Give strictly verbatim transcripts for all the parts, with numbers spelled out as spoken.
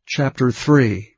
Chapter three.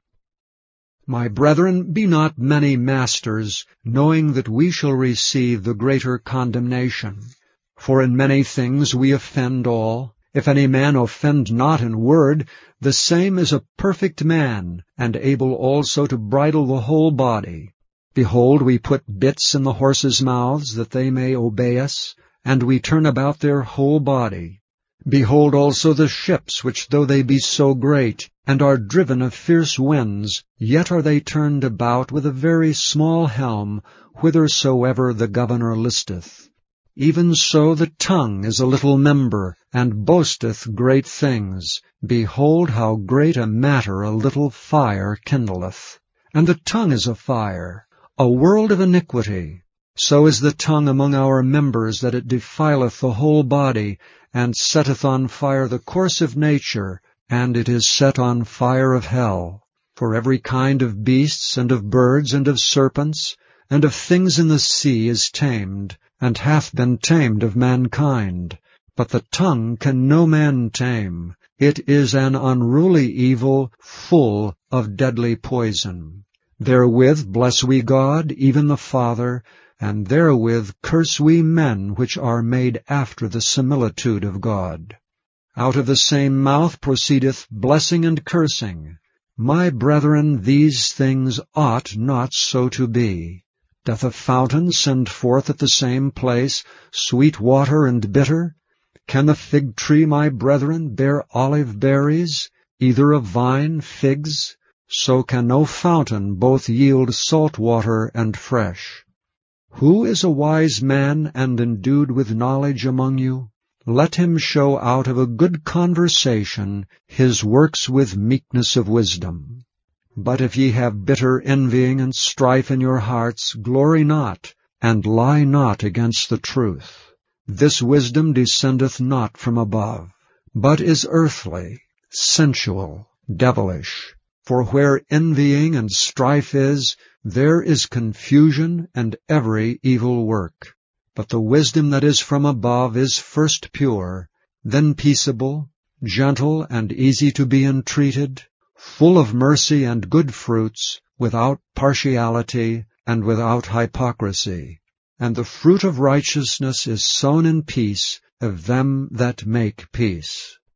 My brethren, be not many masters, knowing that we shall receive the greater condemnation. For in many things we offend all. If any man offend not in word, the same is a perfect man, and able also to bridle the whole body. Behold, we put bits in the horses' mouths, that they may obey us, and we turn about their whole body. Behold also the ships, which though they be so great, and are driven of fierce winds, yet are they turned about with a very small helm, whithersoever the governor listeth. Even so the tongue is a little member, and boasteth great things. Behold how great a matter a little fire kindleth. And the tongue is a fire, a world of iniquity. So is the tongue among our members, that it defileth the whole body, and setteth on fire the course of nature, and it is set on fire of hell. For every kind of beasts, and of birds, and of serpents, and of things in the sea is tamed, and hath been tamed of mankind. But the tongue can no man tame. It is an unruly evil, full of deadly poison. Therewith bless we God, even the Father, and therewith curse we men which are made after the similitude of God. Out of the same mouth proceedeth blessing and cursing. My brethren, these things ought not so to be. Doth a fountain send forth at the same place sweet water and bitter? Can the fig tree, my brethren, bear olive berries, either a vine figs? So can no fountain both yield salt water and fresh. Who is a wise man and endued with knowledge among you? Let him show out of a good conversation his works with meekness of wisdom. But if ye have bitter envying and strife in your hearts, glory not, and lie not against the truth. This wisdom descendeth not from above, but is earthly, sensual, devilish. For where envying and strife is, there is confusion and every evil work. But the wisdom that is from above is first pure, then peaceable, gentle and easy to be entreated, full of mercy and good fruits, without partiality and without hypocrisy. And the fruit of righteousness is sown in peace of them that make peace.